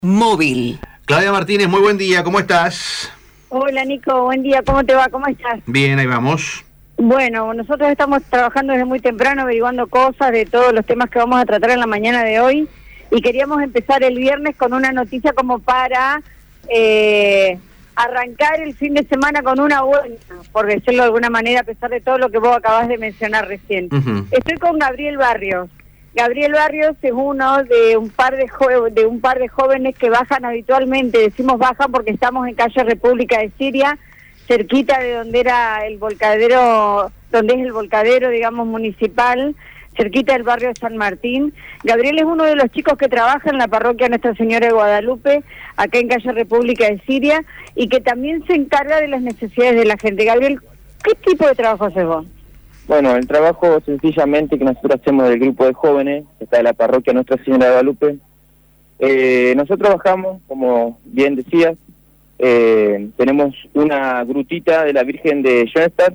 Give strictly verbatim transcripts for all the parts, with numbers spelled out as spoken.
Móvil. Claudia Martínez, muy buen día, ¿cómo estás? Hola Nico, buen día, ¿cómo te va? ¿Cómo estás? Bien, ahí vamos. Bueno, nosotros estamos trabajando desde muy temprano, averiguando cosas de todos los temas que vamos a tratar en la mañana de hoy, y queríamos empezar el viernes con una noticia como para eh, arrancar el fin de semana con una buena, por decirlo de alguna manera, a pesar de todo lo que vos acabás de mencionar recién. Uh-huh. Estoy con Gabriel Barrios. Gabriel Barrios es uno de un par de jo- de un par de jóvenes que bajan habitualmente, decimos bajan porque estamos en calle República de Siria, cerquita de donde era el volcadero, donde es el volcadero, digamos, municipal, cerquita del barrio de San Martín. Gabriel es uno de los chicos que trabaja en la parroquia Nuestra Señora de Guadalupe, acá en calle República de Siria, y que también se encarga de las necesidades de la gente. Gabriel, ¿qué tipo de trabajo haces vos? Bueno, el trabajo sencillamente que nosotros hacemos del grupo de jóvenes, que está en la parroquia Nuestra Señora de Guadalupe, eh, nosotros trabajamos, como bien decías, eh, tenemos una grutita de la Virgen de Schoenstatt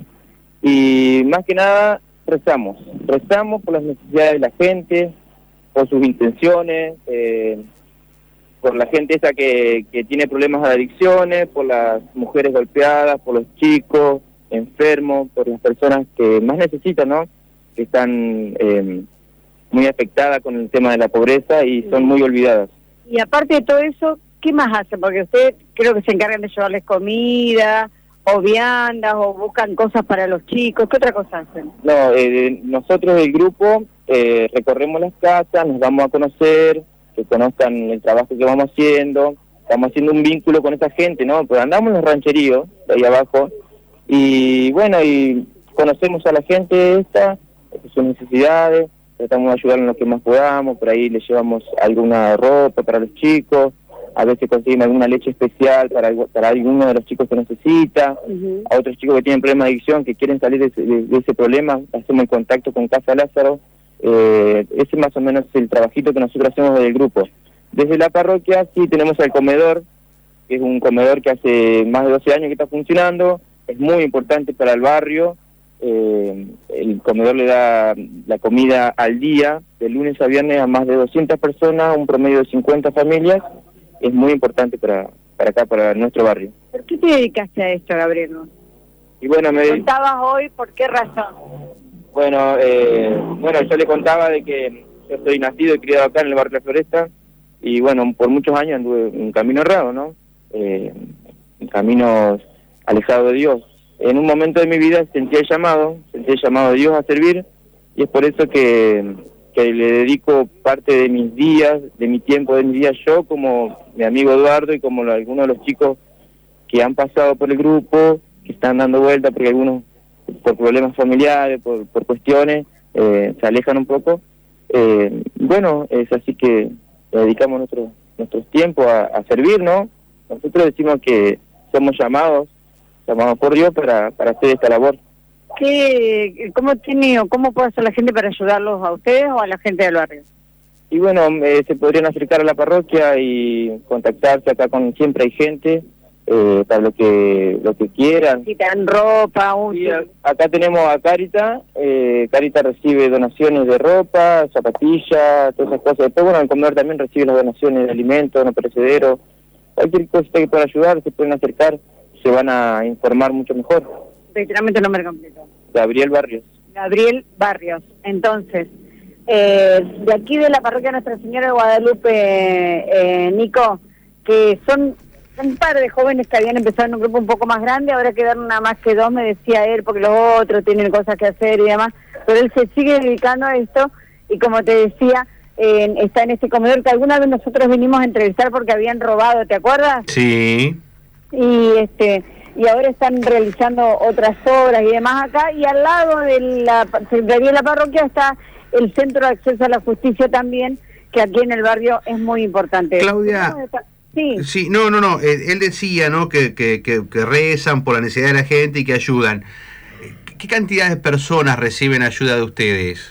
y más que nada rezamos, rezamos por las necesidades de la gente, por sus intenciones, eh, por la gente esa que, que tiene problemas de adicciones, por las mujeres golpeadas, por los chicos enfermos, por las personas que más necesitan, ¿no? Que están eh, muy afectadas con el tema de la pobreza y son muy olvidadas. Y aparte de todo eso, ¿qué más hacen? Porque ustedes creo que se encargan de llevarles comida, o viandas, o buscan cosas para los chicos. ¿Qué otra cosa hacen? No, eh, nosotros del grupo eh, recorremos las casas, nos vamos a conocer, que conozcan el trabajo que vamos haciendo, estamos haciendo un vínculo con esa gente, ¿no? Pues andamos en los rancheríos, de ahí abajo, y bueno, y conocemos a la gente esta, sus necesidades, tratamos de ayudar en lo que más podamos, por ahí les llevamos alguna ropa para los chicos, a veces conseguimos alguna leche especial para, para alguno de los chicos que necesita, uh-huh. A otros chicos que tienen problemas de adicción, que quieren salir de ese, de, de ese problema, hacemos el contacto con Casa Lázaro, eh, ese más o menos es el trabajito que nosotros hacemos desde el grupo. Desde la parroquia sí tenemos el comedor, que es un comedor que hace más de doce años que está funcionando, es muy importante para el barrio, eh, el comedor le da la comida al día, de lunes a viernes a más de doscientas personas, un promedio de cincuenta familias, es muy importante para, para acá, para nuestro barrio. ¿Por qué te dedicaste a esto, Gabriel? Y bueno, me contabas hoy, ¿por qué razón? Bueno, eh, bueno, yo le contaba de que yo soy nacido y criado acá en el barrio de la Floresta, y bueno, por muchos años anduve un camino errado, ¿no? Eh, caminos alejado de Dios. En un momento de mi vida sentí el llamado, sentí el llamado de Dios a servir, y es por eso que, que le dedico parte de mis días, de mi tiempo, de mis días yo, como mi amigo Eduardo y como algunos de los chicos que han pasado por el grupo, que están dando vuelta porque algunos por problemas familiares, por, por cuestiones, eh, se alejan un poco. Eh, bueno, es así que le dedicamos nuestro, nuestros tiempos a, a servir, ¿no? Nosotros decimos que somos llamados llamados por Dios para, para hacer esta labor. ¿Qué, cómo tiene o cómo puede hacer la gente para ayudarlos a ustedes o a la gente del barrio? Y bueno, eh, se podrían acercar a la parroquia y contactarse acá con, siempre hay gente eh, para lo que lo que quieran. Si te dan ropa, un... Sí, acá tenemos a Carita, eh, Carita recibe donaciones de ropa, zapatillas, todas esas cosas. Después, bueno, el comedor también recibe las donaciones de alimentos, no perecederos, cualquier cosa que pueda ayudar, se pueden acercar, se van a informar mucho mejor. Literalmente el nombre completo. Gabriel Barrios. Gabriel Barrios. Entonces, eh, de aquí de la parroquia Nuestra Señora de Guadalupe, eh, Nico, que son un par de jóvenes que habían empezado en un grupo un poco más grande, ahora quedaron nada más que dos, me decía él, porque los otros tienen cosas que hacer y demás, pero él se sigue dedicando a esto, y como te decía, eh, está en este comedor que alguna vez nosotros vinimos a entrevistar porque habían robado, ¿te acuerdas? Sí. Y este y ahora están realizando otras obras y demás acá, y al lado de la Secretaría de la Parroquia está el Centro de Acceso a la Justicia también, que aquí en el barrio es muy importante. Claudia, sí, sí no, no, no, eh, él decía, ¿no?, que, que, que, que rezan por la necesidad de la gente y que ayudan. ¿Qué cantidad de personas reciben ayuda de ustedes?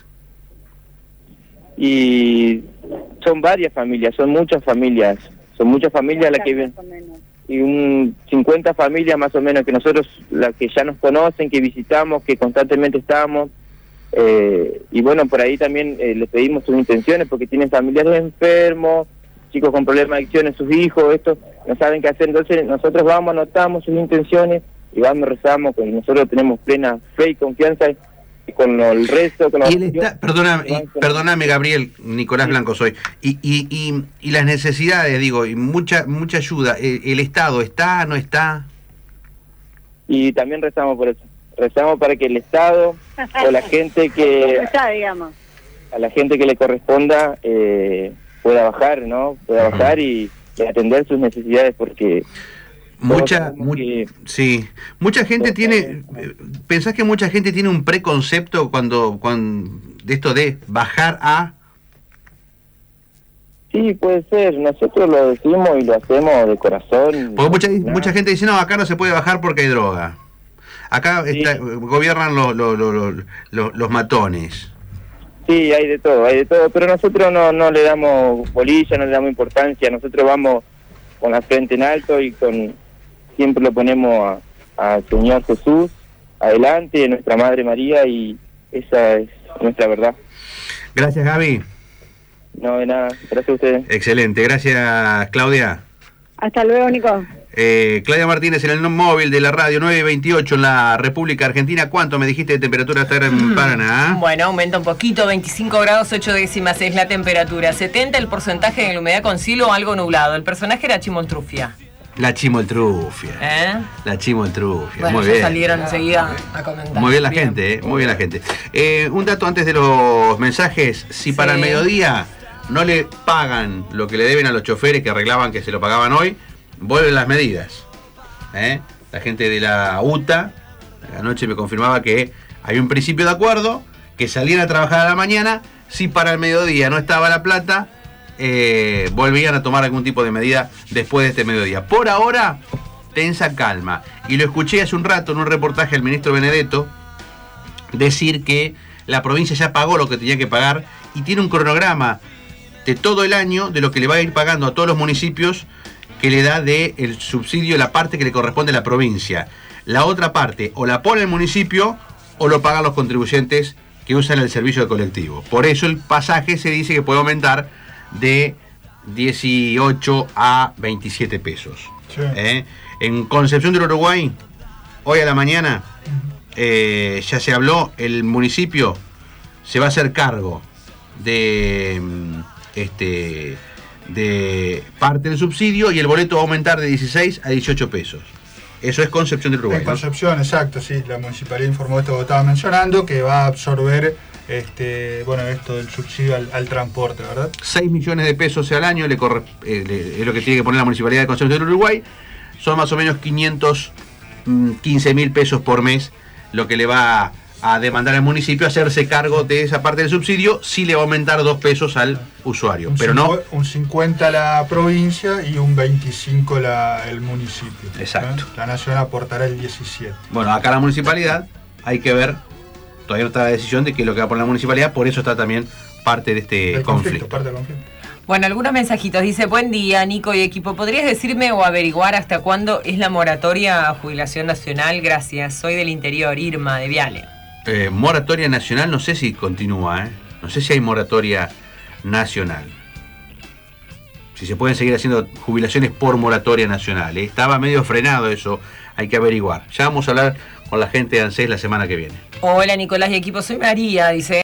Y son varias familias, son muchas familias, son muchas familias las que ven. Y un cincuenta familias más o menos que nosotros, las que ya nos conocen, que visitamos, que constantemente estamos, eh, y bueno, por ahí también eh, les pedimos sus intenciones porque tienen familiares enfermos, chicos con problemas de adicciones, sus hijos, esto, no saben qué hacer. Entonces nosotros vamos, anotamos sus intenciones y vamos, rezamos, con nosotros tenemos plena fe y confianza y con el resto. Con y el está, perdóname, y, perdóname, Gabriel, Nicolás Blanco soy. Y, y, y, y las necesidades, digo, y mucha mucha ayuda. ¿El, el Estado está, no está? Y también rezamos por eso. Rezamos para que el Estado o la gente que... Está, digamos. A la gente que le corresponda eh, pueda bajar, ¿no? Pueda bajar y, y atender sus necesidades, porque... Mucha, mu que, sí, mucha gente tiene, ¿pensás que mucha gente tiene un preconcepto cuando, cuando de esto de bajar a? Sí, puede ser, nosotros lo decimos y lo hacemos de corazón. Porque mucha, mucha gente dice, no, acá no se puede bajar porque hay droga. Acá sí. está, gobiernan los, los, los, los, los matones. Sí, hay de todo, hay de todo, pero nosotros no, no le damos bolilla, no le damos importancia, nosotros vamos con la frente en alto y con... siempre lo ponemos al Señor Jesús adelante, a nuestra Madre María, y esa es nuestra verdad. Gracias, Gaby. No, de nada, gracias a ustedes. Excelente, gracias, Claudia. Hasta luego, Nico. Eh, Claudia Martínez en el móvil de la radio nueve veintiocho en la República Argentina. ¿Cuánto me dijiste de temperatura estar en Paraná? Bueno, aumenta un poquito, veinticinco grados ocho décimas es la temperatura, setenta el porcentaje de la humedad con cielo o algo nublado. El personaje era Chimoltrufia. La Chimoltrufia. ¿Eh? La Chimoltrufia. Bueno, muy bien. Salieron enseguida a comentar. Muy bien la bien. gente, eh. Muy bien la gente. Eh, un dato antes de los mensajes. Si sí. para el mediodía no le pagan lo que le deben a los choferes que arreglaban que se lo pagaban hoy, vuelven las medidas. ¿Eh? La gente de la U T A anoche me confirmaba que hay un principio de acuerdo, que salían a trabajar a la mañana, si para el mediodía no estaba la plata, eh, volvían a tomar algún tipo de medida después de este mediodía. Por ahora, tensa calma. Y lo escuché hace un rato en un reportaje al ministro Benedetto decir que la provincia ya pagó lo que tenía que pagar y tiene un cronograma de todo el año de lo que le va a ir pagando a todos los municipios, que le da de el subsidio, la parte que le corresponde a la provincia. La otra parte o la pone el municipio o lo pagan los contribuyentes que usan el servicio de colectivo. Por eso el pasaje se dice que puede aumentar de dieciocho a veintisiete pesos. Sí. ¿Eh? En Concepción del Uruguay, hoy a la mañana, eh, ya se habló, el municipio se va a hacer cargo de... este de parte del subsidio y el boleto va a aumentar de dieciséis a dieciocho pesos. Eso es Concepción del Uruguay. En Concepción, ¿no? Exacto, sí. La municipalidad informó esto que estaba mencionando, que va a absorber este, bueno, esto del subsidio al, al transporte, ¿verdad? seis millones de pesos al año le corre, eh, le, es lo que tiene que poner la municipalidad de Concepción del Uruguay. Son más o menos quinientos quince mil pesos por mes lo que le va a a demandar al municipio hacerse cargo de esa parte del subsidio. Sí le va a aumentar dos pesos al usuario, un pero no un cincuenta la provincia y un veinticinco la, el municipio. Exacto. ¿Eh? La nación aportará el diecisiete. Bueno, acá la municipalidad hay que ver, todavía no está la decisión de qué es lo que va a poner la municipalidad, por eso está también parte de este conflicto, conflicto. Parte del conflicto. Bueno, algunos mensajitos. Dice, buen día, Nico y equipo. ¿Podrías decirme o averiguar hasta cuándo es la moratoria a jubilación nacional? Gracias. Soy del interior, Irma, de Viale. Eh, moratoria nacional, no sé si continúa, ¿eh? No sé si hay moratoria nacional. Si se pueden seguir haciendo jubilaciones por moratoria nacional, ¿eh? Estaba medio frenado eso, hay que averiguar. Ya vamos a hablar con la gente de ANSES la semana que viene. Hola, Nicolás y equipo, soy María, dice...